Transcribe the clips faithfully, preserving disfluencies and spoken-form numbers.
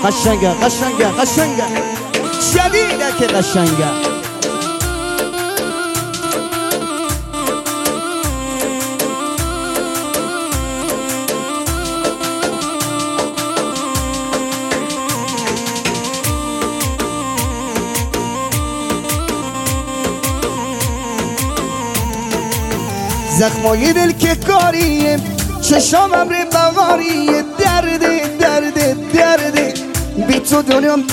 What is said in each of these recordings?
قشنگه قشنگه قشنگه شدیده که قشنگه. زخمای دل که کاریه، چشام امر بغاریه، درده درده درده بی تو دنیام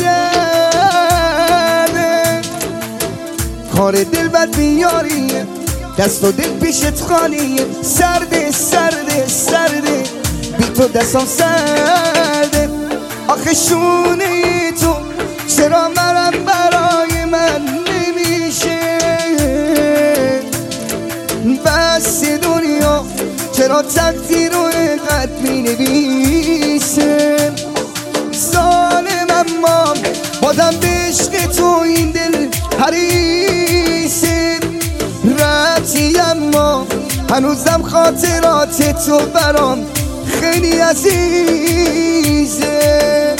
درده. کار دل بد بیاریه، دست و دل پیشت خالیه، سرده سرده سرده بی تو دستم سرده. آخه شونه تو چرا مرم برای من نمیشه، بس دنیا چرا تقدیر رو اینقدر می نویسه. ظالم اما بادم به عشق تو این دل حریصه. ربطی اما هنوزم خاطرات تو برام خیلی عزیزه.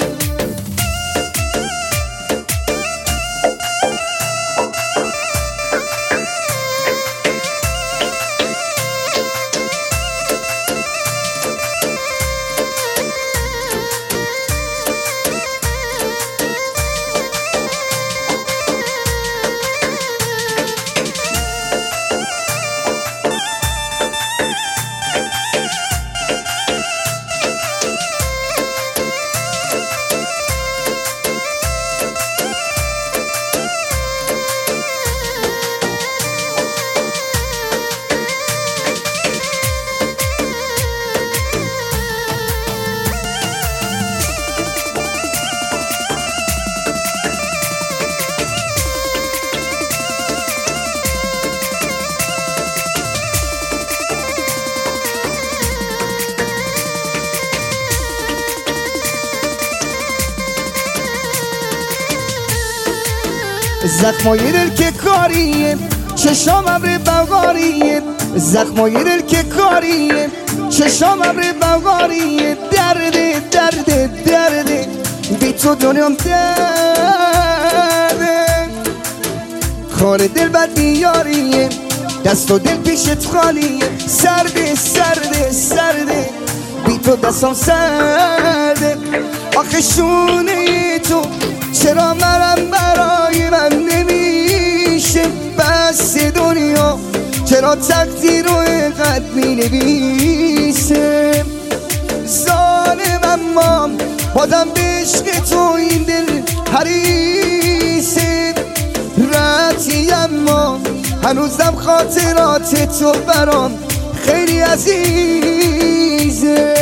زخمای دل که کاریه، چشام ابر بغاریه، زخمای دل که کاریه، چشام ابر بغاریه، درده درده درده بی تو دنیام درده. کار دل بد بیاریه، دست و دل پیشت خالیه، سرده سرده سرده بی تو دستم سرده. آخه شونه تو چرا مرم برای من نمیشه، بس دنیا چرا تقدیر رو اینقدر می نویسه. ظالم اما بادم به عشق تو این دل حریصه. ربطی اما هنوزم خاطرات تو برام خیلی عزیزه.